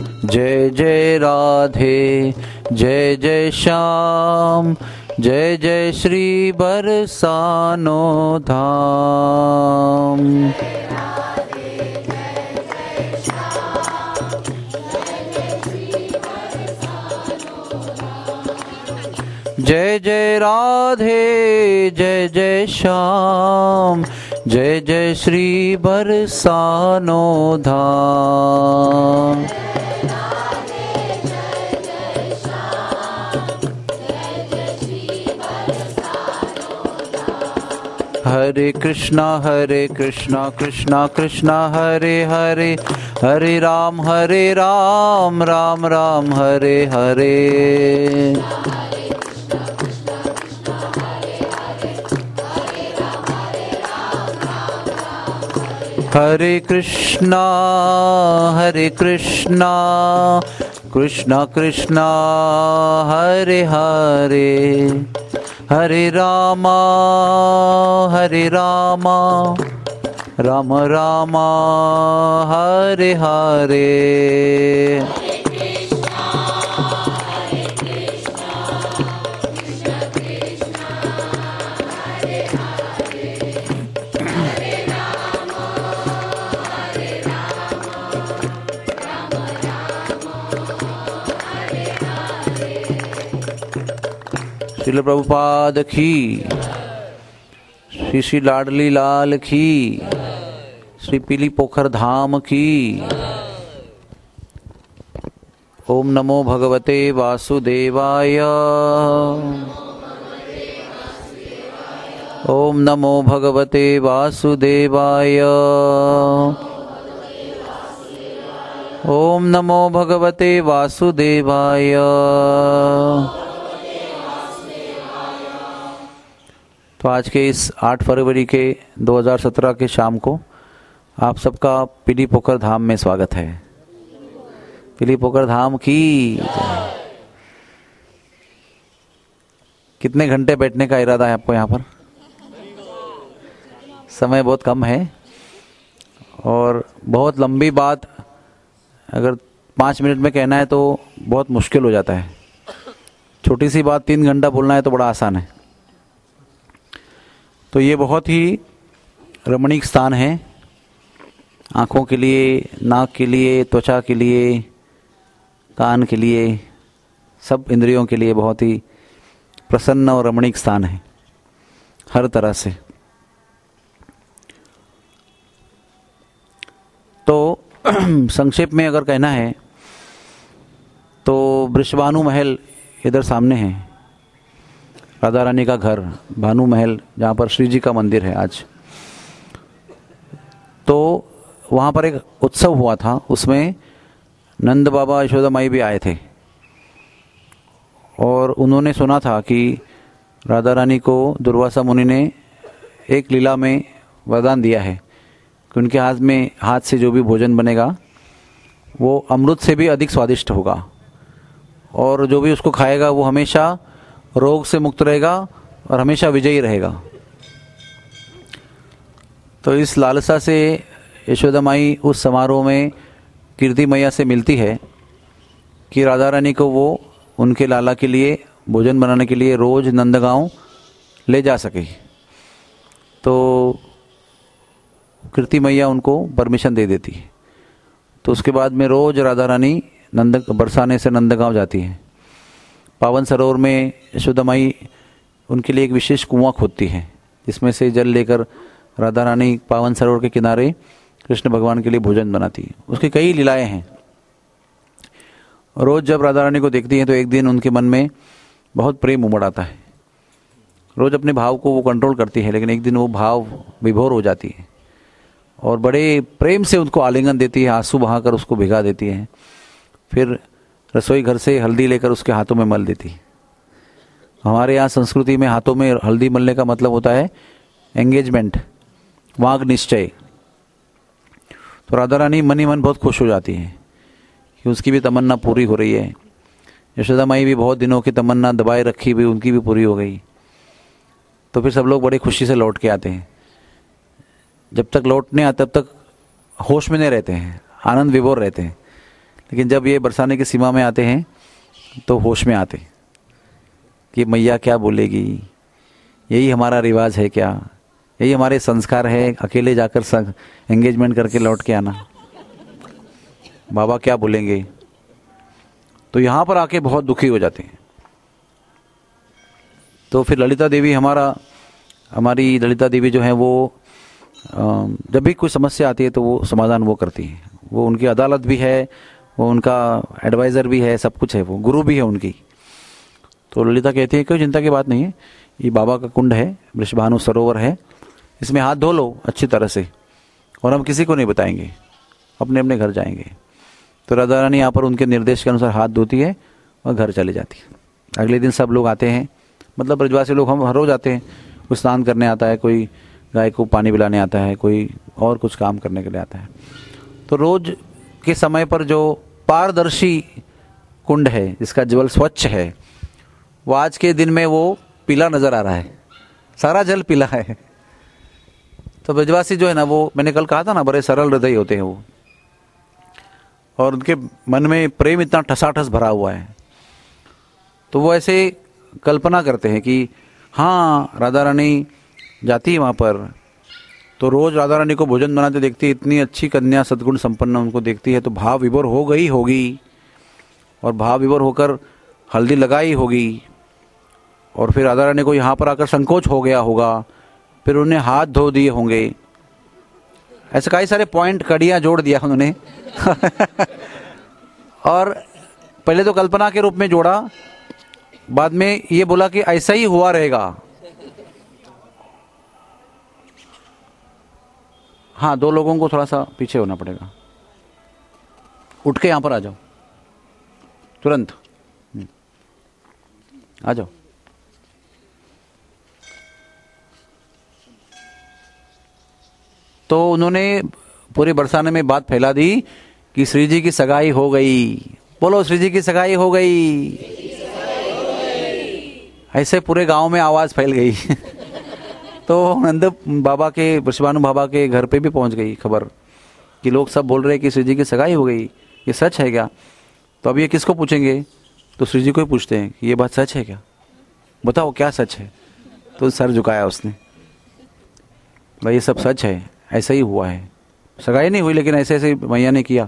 जय जय राधे, जय जय श्याम, जय जय श्री बरसानो धाम। जय जय राधे, जय जय श्याम, जय जय श्री बरसानो धाम। हरे कृष्णा कृष्णा कृष्णा हरे हरे, हरे राम राम राम हरे हरे। हरे कृष्णा कृष्णा कृष्णा हरे हरे, हरे रामा राम राम हरे हरे। श्रील प्रभुपाद की, श्री श्री लाडली लाल की, श्री पीली पोखर धाम की। ओम नमो भगवते वासुदेवाय, ओम नमो भगवते वासुदेवाय, ओम नमो भगवते वासुदेवाय। तो आज के इस 8 फरवरी के 2017 के शाम को आप सबका पीली पोखर धाम में स्वागत है। पीली पोखर धाम की। कितने घंटे बैठने का इरादा है आपको यहाँ पर? समय बहुत कम है और बहुत लंबी बात अगर 5 मिनट में कहना है तो बहुत मुश्किल हो जाता है। छोटी सी बात 3 घंटा बोलना है तो बड़ा आसान है। तो ये बहुत ही रमणीक स्थान है, आँखों के लिए, नाक के लिए, त्वचा के लिए, कान के लिए, सब इंद्रियों के लिए बहुत ही प्रसन्न और रमणीक स्थान है हर तरह से। तो संक्षेप में अगर कहना है तो वृषभानु महल इधर सामने है, राधा रानी का घर भानु महल, जहाँ पर श्री जी का मंदिर है आज। तो वहाँ पर एक उत्सव हुआ था, उसमें नंद बाबा यशोदा माई भी आए थे और उन्होंने सुना था कि राधा रानी को दुर्वासा मुनि ने एक लीला में वरदान दिया है कि उनके हाथ से जो भी भोजन बनेगा वो अमृत से भी अधिक स्वादिष्ट होगा और जो भी उसको खाएगा वो हमेशा रोग से मुक्त रहेगा और हमेशा विजयी रहेगा। तो इस लालसा से यशोदा माई उस समारोह में कीर्ति मैया से मिलती है कि राधा रानी को वो उनके लाला के लिए भोजन बनाने के लिए रोज नंदगांव ले जा सके। तो कीर्ति मैया उनको परमिशन दे देती है। तो उसके बाद में रोज राधा रानी बरसाने से नंदगांव जाती है। पावन सरोवर में यशोदा माई उनके लिए एक विशेष कुआं खोदती है जिसमें से जल लेकर राधा रानी पावन सरोवर के किनारे कृष्ण भगवान के लिए भोजन बनाती है। उसकी कई लीलाएं हैं। रोज जब राधा रानी को देखती हैं तो एक दिन उनके मन में बहुत प्रेम उमड़ आता है। रोज अपने भाव को वो कंट्रोल करती है, लेकिन एक दिन वो भाव विभोर हो जाती है और बड़े प्रेम से उनको आलिंगन देती है, आंसू बहाकर उसको भिगा देती है। फिर रसोई घर से हल्दी लेकर उसके हाथों में मल देती है। हमारे यहाँ संस्कृति में हाथों में हल्दी मलने का मतलब होता है एंगेजमेंट, वांग निश्चय। तो राधा रानी मन ही मन बहुत खुश हो जाती है कि उसकी भी तमन्ना पूरी हो रही है। यशोदा माई भी बहुत दिनों की तमन्ना दबाए रखी हुई, उनकी भी पूरी हो गई। तो फिर सब लोग बड़ी खुशी से लौट के आते हैं। जब तक लौटने आते तब तक होश में नहीं रहते हैं, आनंद विभोर रहते हैं। लेकिन जब ये बरसाने की सीमा में आते हैं तो होश में आते कि मैया क्या बोलेगी, यही हमारा रिवाज है क्या, यही हमारे संस्कार है, अकेले जाकर एंगेजमेंट करके लौट के आना, बाबा क्या बोलेंगे। तो यहाँ पर आके बहुत दुखी हो जाते हैं। तो फिर ललिता देवी हमारी ललिता देवी जो है वो जब भी कोई समस्या आती है तो वो समाधान वो करती है। वो उनकी अदालत भी है, वो उनका एडवाइज़र भी है, सब कुछ है, वो गुरु भी है उनकी। तो ललिता कहती है कोई चिंता की बात नहीं है, ये बाबा का कुंड है, वृषभानु सरोवर है, इसमें हाथ धो लो अच्छी तरह से और हम किसी को नहीं बताएंगे, अपने अपने घर जाएंगे। तो राधा रानी यहाँ पर उनके निर्देश के अनुसार हाथ धोती है और घर चले जाती है। अगले दिन सब लोग आते हैं, मतलब ब्रजवासी लोग हम हर रोज आते हैं। कोई स्नान करने आता है, कोई गाय को पानी पिलाने आता है, कोई और कुछ काम करने के लिए आता है। तो रोज के समय पर जो पारदर्शी कुंड है जिसका जल स्वच्छ है, वो आज के दिन में वो पीला नजर आ रहा है, सारा जल पीला है। तो ब्रजवासी जो है ना, वो मैंने कल कहा था ना, बड़े सरल हृदय होते हैं वो, और उनके मन में प्रेम इतना ठसाठस भरा हुआ है। तो वो ऐसे कल्पना करते हैं कि हाँ राधा रानी जाती है वहाँ पर, तो रोज राधा रानी को भोजन बनाते देखती है, इतनी अच्छी कन्या सद्गुण संपन्न उनको देखती है तो भाव विभोर हो गई होगी, और भाव विभोर होकर हल्दी लगाई होगी, और फिर राधा रानी को यहाँ पर आकर संकोच हो गया होगा, फिर उन्हें हाथ धो दिए होंगे। ऐसे कई सारे पॉइंट कड़ियाँ जोड़ दिया उन्होंने और पहले तो कल्पना के रूप में जोड़ा, बाद में ये बोला कि ऐसा ही हुआ रहेगा। हाँ, दो लोगों को थोड़ा सा पीछे होना पड़ेगा, उठ के यहां पर आ जाओ तुरंत, आ जाओ। तो उन्होंने पूरे बरसाने में बात फैला दी कि श्री जी की सगाई हो गई। बोलो श्री जी की सगाई हो गई। ऐसे पूरे गांव में आवाज फैल गई तो नंद बाबा के, वृषभानु बाबा के घर पे भी पहुंच गई खबर कि लोग सब बोल रहे हैं कि श्री जी की सगाई हो गई, ये सच है क्या? तो अब ये किसको पूछेंगे? तो श्री जी को ही पूछते हैं कि ये बात सच है क्या, बताओ क्या सच है। तो सर झुकाया उसने, भाई ये सब सच है, ऐसा ही हुआ है, सगाई नहीं हुई लेकिन ऐसे ऐसे मैया ने किया।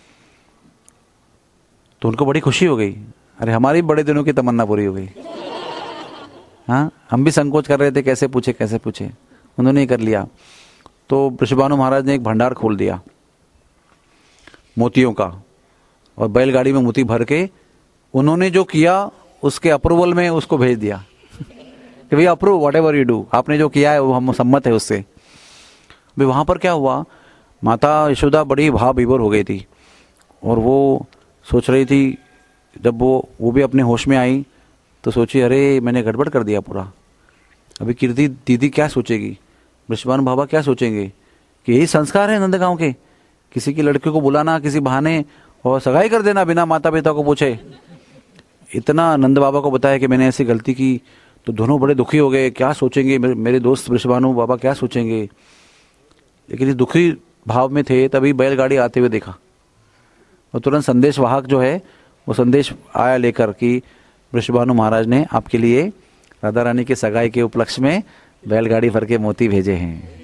तो उनको बड़ी खुशी हो गई, अरे हमारी बड़े दिनों की तमन्ना पूरी हो गई। हाँ, हम भी संकोच कर रहे थे कैसे पूछे, उन्होंने ही कर लिया। तो वृषभानु महाराज ने एक भंडार खोल दिया मोतियों का, और बैलगाड़ी में मोती भर के उन्होंने जो किया उसके अप्रूवल में उसको भेज दिया कि भैया approve whatever you do, आपने जो किया है वो हम सम्मत है उससे। भाई वहाँ पर क्या हुआ, माता यशोदा बड़ी भाव विभोर हो गई थी, और वो सोच रही थी, जब वो भी अपने होश में आई तो सोची अरे मैंने गड़बड़ कर दिया पूरा, अभी कीर्ति दीदी क्या सोचेगी, वृषभानु बाबा क्या सोचेंगे कि यही संस्कार है नंदगांव के, किसी की लड़की को बुलाना किसी बहाने और सगाई कर देना बिना माता पिता को पूछे। इतना नंद बाबा को बताया कि मैंने ऐसी गलती की, तो दोनों बड़े दुखी हो गए, क्या सोचेंगे मेरे दोस्त वृषभानु बाबा क्या सोचेंगे। लेकिन इस दुखी भाव में थे, तभी बैलगाड़ी आते हुए देखा, और तुरंत संदेश वाहक जो है वो संदेश आया लेकर कि वृषभानु महाराज ने आपके लिए राधा रानी के सगाई के उपलक्ष्य में बैलगाड़ी भर के मोती भेजे हैं।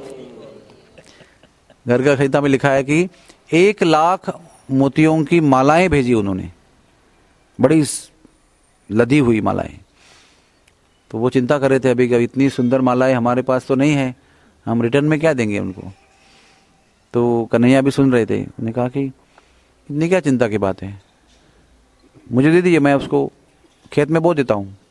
घर का खरीदा में लिखा है कि 1 लाख मोतियों की मालाएं भेजी उन्होंने, बड़ी लदी हुई मालाएं। तो वो चिंता कर रहे थे अभी कि इतनी सुंदर मालाएं हमारे पास तो नहीं है, हम रिटर्न में क्या देंगे उनको। तो कन्हैया भी सुन रहे थे, उन्होंने कहा कि इतनी क्या चिंता की बात है, मुझे दे दीजिए, मैं उसको खेत में बो देता हूँ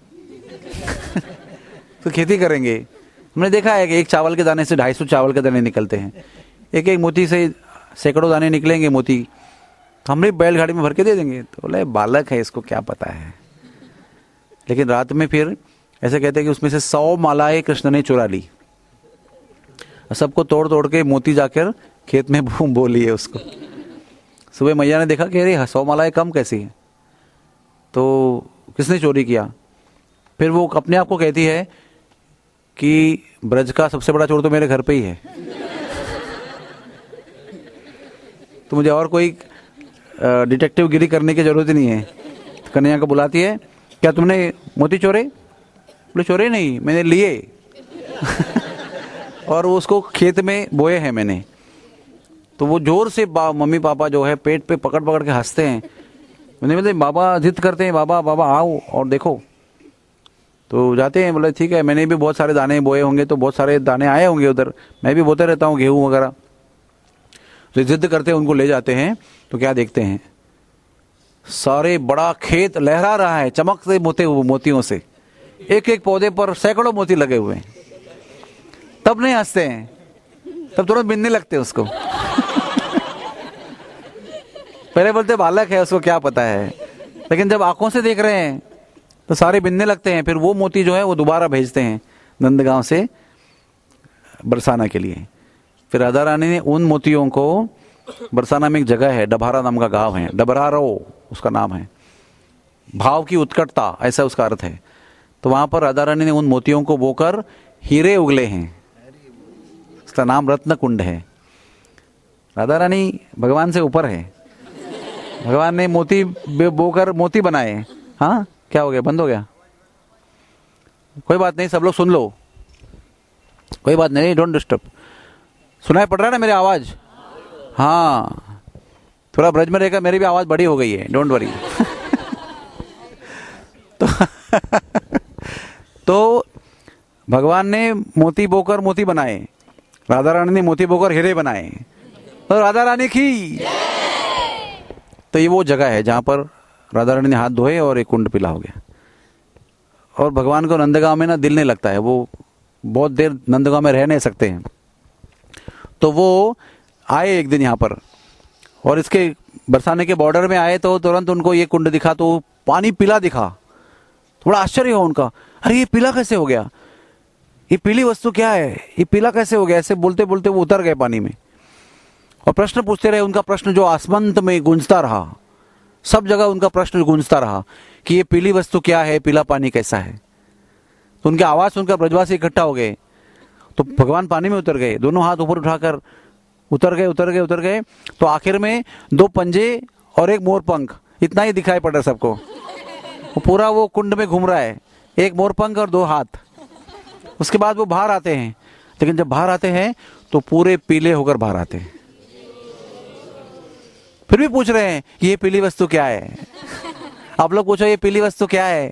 तो खेती करेंगे। हमने देखा है कि एक चावल के दाने से 250 चावल के दाने निकलते हैं, एक एक मोती से सैकड़ों दाने निकलेंगे मोती, तो हम भी बैलगाड़ी में भर के दे देंगे। तो बोले बालक है, इसको क्या पता है। लेकिन रात में फिर ऐसे कहते हैं कि उसमें से 100 मालाएं कृष्ण ने चुरा ली, सबको तोड़ तोड़ के मोती जाकर खेत में बो लिए उसको। सुबह मैया ने देखा कि अरे 100 मालाएं कम कैसी है, तो किसने चोरी किया। फिर वो अपने आप को कहती है कि ब्रज का सबसे बड़ा चोर तो मेरे घर पे ही है तो मुझे और कोई डिटेक्टिव गिरी करने की जरूरत ही नहीं है। तो कन्हैया को बुलाती है, क्या तुमने मोती चोरे? बोले चोरे नहीं, मैंने लिए और उसको खेत में बोए हैं मैंने। तो वो जोर से मम्मी पापा जो है पेट पे पकड़ पकड़ के हंसते हैं। मैंने बोले बाबा जिद करते हैं, बाबा बाबा आओ और देखो। तो जाते हैं, बोले ठीक है, मैंने भी बहुत सारे दाने बोए होंगे तो बहुत सारे दाने आए होंगे उधर, मैं भी बोते रहता हूँ गेहूँ वगैरह। तो जिद करते हैं, उनको ले जाते हैं। तो क्या देखते हैं, सारे बड़ा खेत लहरा रहा है चमकते मोतियों से, एक एक पौधे पर सैकड़ों मोती लगे हुए हैं। तब नहीं हंसते हैं, तब तुरंत बिनने लगते हैं उसको पहले बोलते बालक है, उसको क्या पता है, लेकिन जब आंखों से देख रहे हैं तो सारे बिनने लगते हैं। फिर वो मोती जो है वो दोबारा भेजते हैं नंदगांव से बरसाना के लिए। फिर राधा रानी ने उन मोतियों को, बरसाना में एक जगह है, डभारा नाम का गांव है, डबरारो उसका नाम है, भाव की उत्कटता ऐसा उसका अर्थ है। तो वहां पर राधा रानी ने उन मोतियों को बोकर हीरे उगले हैं, उसका नाम रत्न कुंड है। राधा रानी भगवान से ऊपर है, भगवान ने मोती बोकर मोती बनाए। हाँ क्या हो गया, बंद हो गया? कोई बात नहीं, सब लोग सुन लो, कोई बात नहीं, डोंट डिस्टर्ब। सुनाई पड़ रहा है ना मेरी आवाज? हाँ, थोड़ा ब्रज में रहकर मेरी भी आवाज बड़ी हो गई है, डोंट वरी तो भगवान ने मोती बोकर मोती बनाए, राधा रानी ने मोती बोकर हीरे बनाए, और राधा रानी की। तो ये वो जगह है जहां पर राधा रानी ने हाथ धोए और एक कुंड पीला हो गया। और भगवान को नंदगांव में ना दिल नहीं लगता है, वो बहुत देर नंदगांव में रह नहीं सकते हैं। तो वो आए एक दिन यहाँ पर, और इसके बरसाने के बॉर्डर में आए तो तुरंत उनको ये कुंड दिखा, तो पानी पीला दिखा। थोड़ा आश्चर्य हो उनका, अरे ये पीला कैसे हो गया, ये पीली वस्तु क्या है, ये पीला कैसे हो गया? ऐसे बोलते बोलते वो उतर गए पानी में और प्रश्न पूछते रहे। उनका प्रश्न जो आसमंत में गूंजता रहा, सब जगह उनका प्रश्न गूंजता रहा कि ये पीली वस्तु क्या है, पीला पानी कैसा है। तो उनकी आवाज सुनकर ब्रजवासी इकट्ठा हो गए, तो भगवान पानी में उतर गए, दोनों हाथ ऊपर उठाकर उतर गए। तो आखिर में 2 पंजे और एक मोर पंख, इतना ही दिखाई पड़ रहा सबको। पूरा वो कुंड में घूम रहा है, एक मोर पंख और 2 हाथ। उसके बाद वो बाहर आते हैं, लेकिन जब बाहर आते हैं तो पूरे पीले होकर बाहर आते हैं। फिर भी पूछ रहे हैं ये पीली वस्तु क्या है? आप लोग पूछो ये पीली वस्तु क्या है?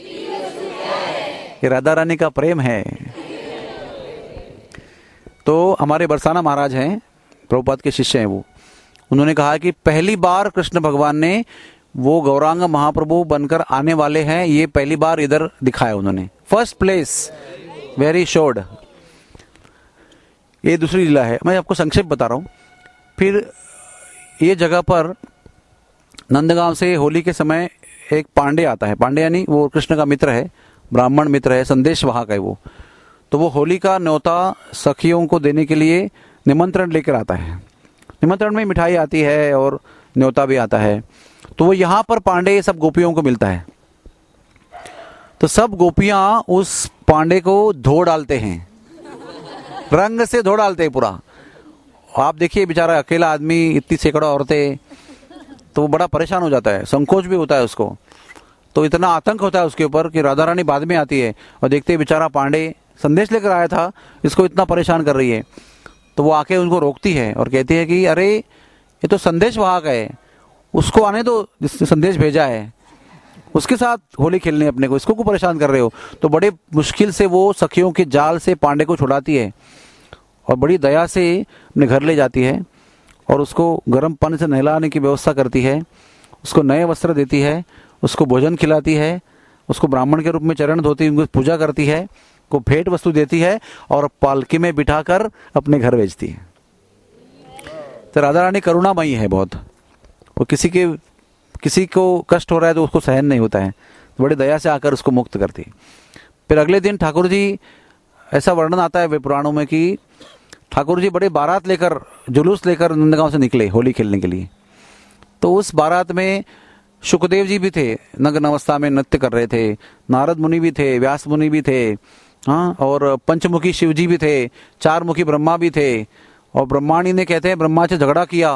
ये राधा रानी का प्रेम है। तो हमारे बरसाना महाराज हैं, प्रभुपाद के शिष्य हैं वो, उन्होंने कहा कि पहली बार कृष्ण भगवान ने वो गौरांग महाप्रभु बनकर आने वाले हैं, ये पहली बार इधर दिखाया उन्होंने, फर्स्ट प्लेस वेरी शोर्ड। ये दूसरी लीला है, मैं आपको संक्षेप बता रहा हूं। फिर ये जगह पर नंदगांव से होली के समय एक पांडे आता है, पांडे यानी वो कृष्ण का मित्र है, ब्राह्मण मित्र है, संदेश वाहक है वो। तो वो होली का न्योता सखियों को देने के लिए निमंत्रण लेकर आता है। निमंत्रण में मिठाई आती है और न्योता भी आता है। तो वो यहाँ पर पांडे सब गोपियों को मिलता है, तो सब गोपियां उस पांडे को धो डालते हैं, रंग से धो डालते हैं पूरा। आप देखिए बेचारा अकेला आदमी, इतनी सैकड़ों औरतें, तो वो बड़ा परेशान हो जाता है, संकोच भी होता है उसको। तो इतना आतंक होता है उसके ऊपर कि राधा रानी बाद में आती है और देखते हैं बेचारा पांडे संदेश लेकर आया था, इसको इतना परेशान कर रही है। तो वो आके उनको रोकती है और कहती है कि अरे ये तो संदेश वाहक है, उसको आने दो जिसने संदेश भेजा है, उसके साथ होली खेलने अपने को, इसको क्यों परेशान कर रहे हो? तो बड़े मुश्किल से वो सखियों के जाल से पांडे को छुड़ाती है और बड़ी दया से अपने घर ले जाती है और उसको गर्म पानी से नहलाने की व्यवस्था करती है, उसको नए वस्त्र देती है, उसको भोजन खिलाती है, उसको ब्राह्मण के रूप में चरण धोती, उनको पूजा करती है, को भेंट वस्तु देती है और पालकी में बिठाकर अपने घर भेजती है। तो राधा रानी करुणामयी है बहुत, वो किसी को कष्ट हो रहा है तो उसको सहन नहीं होता है, तो बड़ी दया से आकर उसको मुक्त करती है। फिर अगले दिन ठाकुर जी, ऐसा वर्णन आता है पुराणों में कि ठाकुर जी बड़े बारात लेकर, जुलूस लेकर नंदगांव से निकले होली खेलने के लिए। तो उस बारात में शुकदेव जी भी थे, नग्न अवस्था में नृत्य कर रहे थे, नारद मुनि भी थे, व्यास मुनि भी थे, हाँ, और पंचमुखी शिव जी भी थे, 4 मुखी ब्रह्मा भी थे। और ब्रह्माणी ने, कहते हैं, ब्रह्मा से झगड़ा किया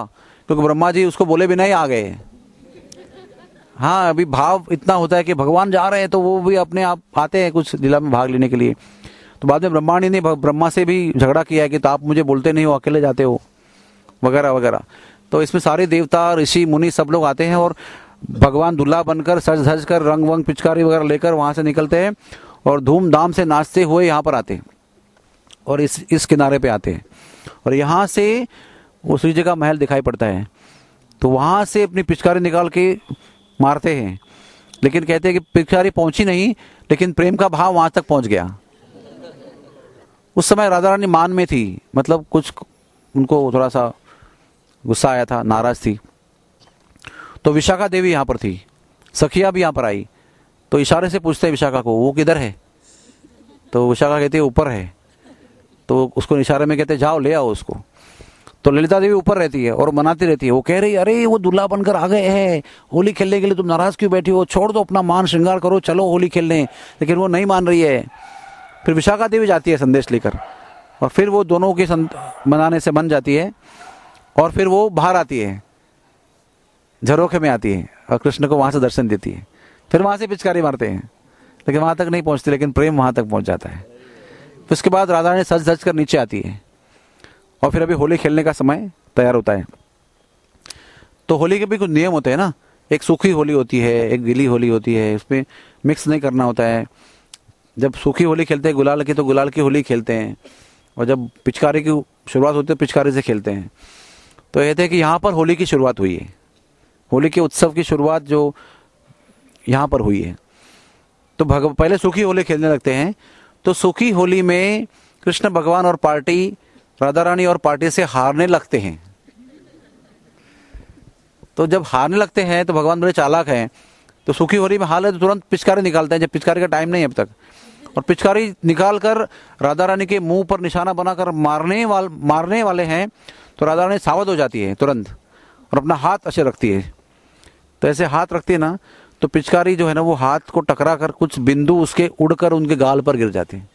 क्योंकि ब्रह्मा जी उसको बोले बिना ही आ गए। हाँ, अभी भाव इतना होता है कि भगवान जा रहे हैं तो वो भी अपने आप आते हैं कुछ लीला में भाग लेने के लिए। तो बाद में ब्रह्माणी ने ब्रह्मा से भी झगड़ा किया है कि तो आप मुझे बोलते नहीं हो, अकेले जाते हो, वगैरह वगैरह। तो इसमें सारे देवता, ऋषि, मुनि सब लोग आते हैं और भगवान दूल्हा बनकर सज धज कर रंग वंग पिचकारी वगैरह लेकर वहां से निकलते हैं और धूमधाम से नाचते हुए यहाँ पर आते हैं और इस किनारे पे आते हैं। और यहाँ से वो श्री जी का महल दिखाई पड़ता है। तो वहां से अपनी पिचकारी निकाल के मारते हैं, लेकिन कहते हैं कि पिचकारी पहुंची नहीं, लेकिन प्रेम का भाव वहां तक पहुंच गया। उस समय राधा रानी मान में थी, मतलब कुछ उनको थोड़ा सा गुस्सा आया था, नाराज थी। तो विशाखा देवी यहाँ पर थी, सखिया भी यहाँ पर आई। तो इशारे से पूछते हैं विशाखा को, वो किधर है? तो विशाखा कहती है ऊपर है। तो उसको इशारे में कहते जाओ ले आओ उसको। तो ललिता देवी ऊपर रहती है और मनाती रहती है। वो कह रही अरे वो दूल्हा बनकर आ गए हैं, होली खेलने के लिए तुम नाराज क्यों बैठी हो, छोड़ दो अपना मान श्रृंगार करो, चलो होली खेलने। लेकिन वो नहीं मान रही है। फिर विशाखा देवी जाती है संदेश लेकर और फिर वो दोनों के मनाने से मन जाती है और फिर वो बाहर आती है, झरोखे में आती है और कृष्ण को वहां से दर्शन देती है। फिर वहां से पिचकारी मारते हैं, लेकिन वहां तक नहीं पहुंचती, लेकिन प्रेम वहां तक पहुंच जाता है। फिर उसके बाद राधा रानी सज धज कर नीचे आती है और फिर अभी होली खेलने का समय तैयार होता है। तो होली के भी कुछ नियम होते हैं ना, एक सूखी होली होती है, एक गीली होली होती है, उसमें मिक्स नहीं करना होता है। जब सूखी होली खेलते हैं गुलाल की, तो गुलाल की होली खेलते हैं, और जब पिचकारी की शुरुआत होती है पिचकारी से खेलते हैं। तो कहते हैं कि यहाँ पर होली की शुरुआत हुई है, होली के उत्सव की शुरुआत जो यहाँ पर हुई है। तो पहले सूखी होली खेलने लगते हैं। तो सूखी होली में कृष्ण भगवान और पार्टी, राधा रानी और पार्टी से हारने लगते हैं। तो जब हारने लगते हैं तो भगवान बड़े चालाक हैं, तो सूखी होली में हार है तो तुरंत पिचकारी निकालते हैं, जब पिचकारी का टाइम नहीं है अब तक। और पिचकारी निकालकर राधा रानी के मुंह पर निशाना बनाकर मारने वाले हैं। तो राधा रानी सावध हो जाती है तुरंत और अपना हाथ ऐसे रखती है। तो ऐसे हाथ रखती है ना, तो पिचकारी जो है ना वो हाथ को टकरा कर कुछ बिंदु उसके उड़कर उनके गाल पर गिर जाते हैं,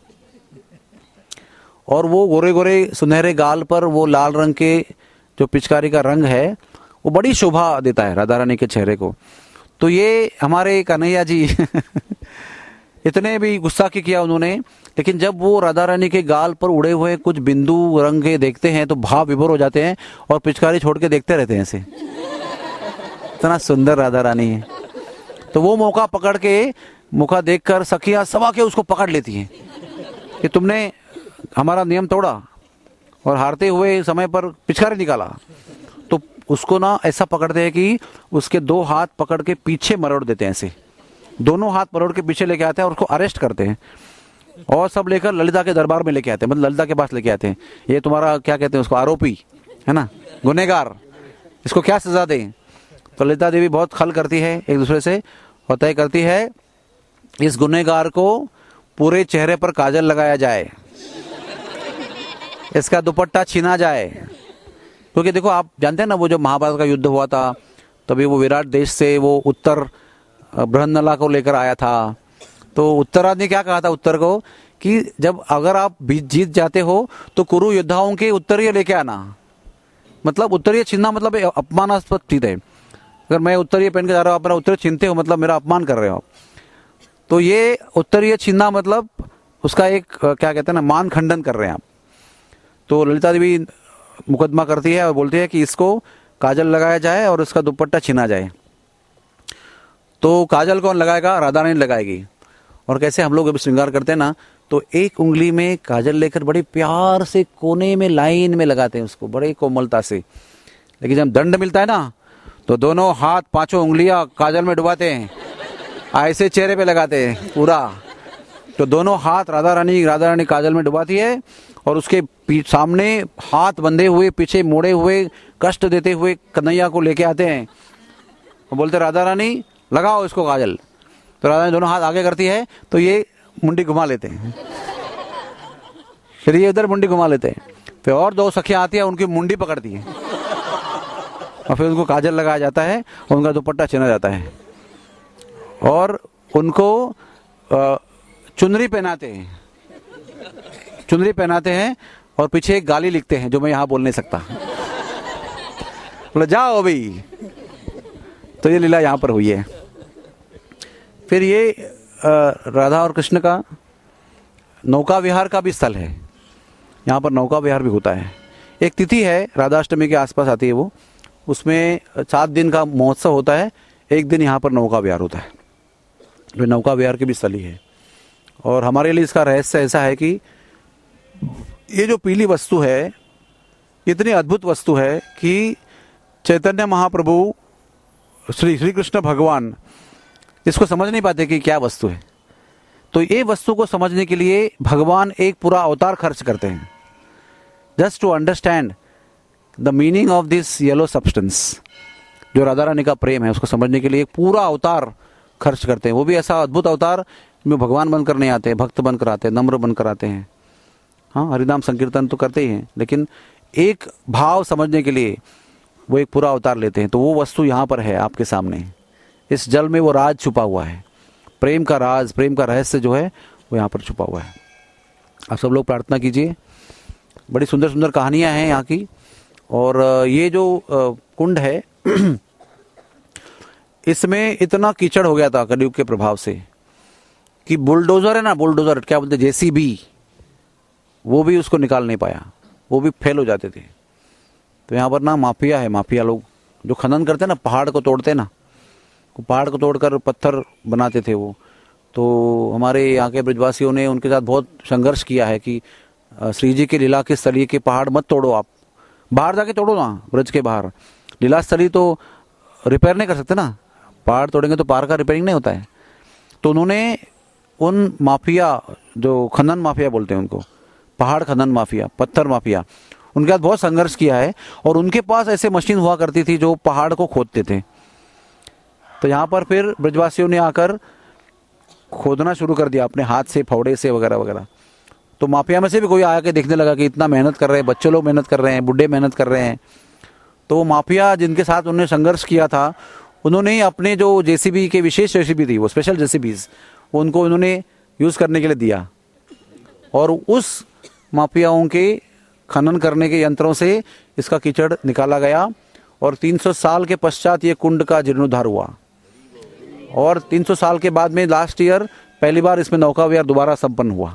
और वो गोरे गोरे सुनहरे गाल पर वो लाल रंग के जो पिचकारी का रंग है वो बड़ी शोभा देता है राधा रानी के चेहरे को। तो ये हमारे कन्हैया जी इतने भी गुस्सा किया उन्होंने, लेकिन जब वो राधा रानी के गाल पर उड़े हुए कुछ बिंदु रंग के देखते हैं तो भाव विभोर हो जाते हैं और पिचकारी छोड़ के देखते रहते हैं ऐसे। इतना सुंदर राधा रानी है। तो वो मौका पकड़ के, मौका देखकर सखिया सवा के उसको पकड़ लेती हैं कि तुमने हमारा नियम तोड़ा और हारते हुए समय पर पिचकारी निकाला। तो उसको ना ऐसा पकड़ते हैं कि उसके दो हाथ पकड़ के पीछे मरोड़ देते हैं, ऐसे दोनों हाथ मरोड़ के पीछे लेके आते हैं और उसको अरेस्ट करते हैं और सब लेकर ललिता के दरबार में लेके आते हैं, मतलब ललिता के पास लेके आते हैं। ये तुम्हारा क्या कहते हैं उसको, आरोपी है ना, गुनहगार, इसको क्या सजा दें। तो ललिता देवी बहुत खल करती है एक दूसरे से और तय करती है इस गुनहगार को पूरे चेहरे पर काजल लगाया जाए, इसका दुपट्टा छीना जाए। क्योंकि देखो आप जानते हैं ना, वो जब महाभारत का युद्ध हुआ था तभी वो विराट देश से वो उत्तर बृहन्नला को लेकर आया था। तो उत्तराज ने क्या कहा था उत्तर को कि जब अगर आप जीत जाते हो तो कुरु योद्धाओं के उत्तरीय लेके आना। मतलब उत्तरीय छीनना मतलब अपमानास्पद चीज है। अगर मैं उत्तरीय पहन के जा रहा हूँ, आप मेरा उत्तरीय छीनते हो मतलब मेरा अपमान कर रहे हो आप। तो ये उत्तरीय छीनना मतलब उसका एक क्या कहते हैं ना, मान खंडन कर रहे हैं आप। तो ललिता देवी मुकदमा करती है और बोलती है कि इसको काजल लगाया जाए और उसका दुपट्टा छीना जाए। तो काजल कौन लगाएगा, राधा रानी लगाएगी। और कैसे हम लोग अभी श्रृंगार करते हैं ना, तो एक उंगली में काजल लेकर बड़े प्यार से कोने में लाइन में लगाते हैं उसको बड़े कोमलता से। लेकिन जब दंड मिलता है ना तो दोनों हाथ पांचों उंगलियां काजल में डुबाते हैं, ऐसे चेहरे पे लगाते हैं पूरा। तो दोनों हाथ राधा रानी काजल में डुबाती है और उसके सामने हाथ बंधे हुए, पीछे मोड़े हुए, कष्ट देते हुए कन्हैया को लेके आते हैं और बोलते राधा रानी लगाओ इसको काजल। तो राधा रानी दोनों हाथ आगे करती है तो ये मुंडी घुमा लेते हैं, फिर ये इधर मुंडी घुमा लेते हैं। फिर और दो सखियां आती है, उनकी मुंडी पकड़ती है और फिर उनको काजल लगाया जाता है और उनका दुपट्टा छीना जाता है और उनको चुनरी पहनाते हैं और पीछे एक गाली लिखते हैं जो मैं यहाँ बोल नहीं सकता। बोले जाओ अभी। तो ये लीला यहाँ पर हुई है। फिर ये राधा और कृष्ण का नौका विहार का भी स्थल है, यहाँ पर नौका विहार भी होता है। एक तिथि है राधाष्टमी के आसपास आती है वो, उसमें 7 दिन का महोत्सव होता है, एक दिन यहाँ पर नौका विहार होता है। तो नौका विहार की भी स्थली है। और हमारे लिए इसका रहस्य ऐसा है कि ये जो पीली वस्तु है इतनी अद्भुत वस्तु है कि चैतन्य महाप्रभु श्री कृष्ण भगवान इसको समझ नहीं पाते कि क्या वस्तु है। तो ये वस्तु को समझने के लिए भगवान एक पूरा अवतार खर्च करते हैं, just to understand the meaning of this yellow substance. जो राधा रानी का प्रेम है उसको समझने के लिए एक पूरा अवतार खर्च करते हैं। वो भी ऐसा अद्भुत अवतार में भगवान बनकर नहीं आते, भक्त बनकर आते हैं, नम्र बनकर आते हैं। हाँ, हरिनाम संकीर्तन तो करते ही हैं, लेकिन एक भाव समझने के लिए वो एक पूरा अवतार लेते हैं। तो वो वस्तु यहाँ पर है आपके सामने। इस जल में वो राज छुपा हुआ है, प्रेम का राज, प्रेम का रहस्य जो है वो यहाँ पर छुपा हुआ है। आप सब लोग प्रार्थना कीजिए। बड़ी सुंदर सुंदर कहानियाँ हैं यहाँ की। और ये जो कुंड है इसमें इतना कीचड़ हो गया था कलयुग के प्रभाव से कि बुलडोजर है ना, बुलडोजर क्या बोलते, जेसीबी, वो भी उसको निकाल नहीं पाया, वो भी फेल हो जाते थे। तो यहाँ पर ना माफिया है, माफिया लोग जो खनन करते हैं ना, पहाड़ को तोड़ते हैं ना, पहाड़ को तोड़कर पत्थर बनाते थे वो। तो हमारे यहाँ के ब्रजवासियों ने उनके साथ बहुत संघर्ष किया है कि श्री जी के लीला के स्थलीय के पहाड़ मत तोड़ो, आप बाहर जाके तोड़ो ना, ब्रज के बाहर। लीला स्थली तो रिपेयर नहीं कर सकते ना, पहाड़ तोड़ेंगे तो पहाड़ का रिपेयरिंग नहीं होता है। तो उन्होंने उन माफिया, जो खनन माफिया बोलते हैं उनको, पहाड़ खनन माफिया, पत्थर माफिया, उनके साथ बहुत संघर्ष किया है। और उनके पास ऐसे मशीन हुआ करती थी जो पहाड़ को खोदते थे। तो यहाँ पर फिर ब्रजवासियों ने आकर खोदना शुरू कर दिया अपने हाथ से, फावड़े से वगैरह वगैरह। तो माफिया में से भी कोई आके देखने लगा कि इतना मेहनत कर रहे हैं, बच्चे लोग मेहनत कर रहे हैं, बुढ़े मेहनत कर रहे हैं। तो वो माफिया जिनके साथ उन्होंने संघर्ष किया था, उन्होंने ही अपने जो जेसीबी के विशेष जेसीबी थी, वो स्पेशल जेसीबीज, उनको उन्होंने यूज़ करने के लिए दिया। और उस माफियाओं के खनन करने के यंत्रों से इसका कीचड़ निकाला गया। और 300 साल के पश्चात ये कुंड का जीर्णोद्धार हुआ। और 300 साल के बाद में लास्ट ईयर पहली बार इसमें नौका विहार दोबारा संपन्न हुआ।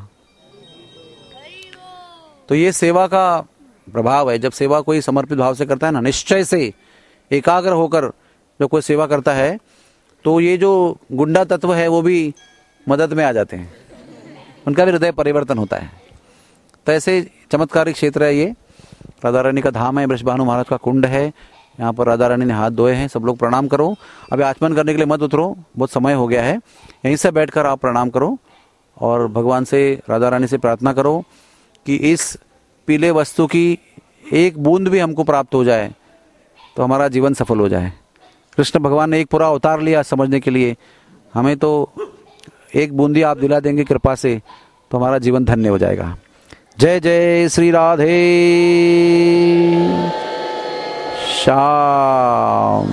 तो ये सेवा का प्रभाव है। जब सेवा कोई समर्पित भाव से करता है ना, निश्चय से एकाग्र होकर जब कोई सेवा करता है, तो ये जो गुंडा तत्व है वो भी मदद में आ जाते हैं, उनका भी हृदय परिवर्तन होता है। तो ऐसे चमत्कारिक क्षेत्र है ये। राधा रानी का धाम है, बृषभानु महाराज का कुंड है। यहाँ पर राधा रानी ने हाथ धोए हैं। सब लोग प्रणाम करो। अभी आचमन करने के लिए मत उतरो, बहुत समय हो गया है। यहीं से बैठकर आप प्रणाम करो और भगवान से, राधा रानी से प्रार्थना करो कि इस पीले वस्तु की एक बूंद भी हमको प्राप्त हो जाए तो हमारा जीवन सफल हो जाए। कृष्ण भगवान ने एक पूरा अवतार लिया समझने के लिए, हमें तो एक बूंदी आप दिला देंगे कृपा से तो हमारा जीवन धन्य हो जाएगा। जय जय श्री राधे श्याम।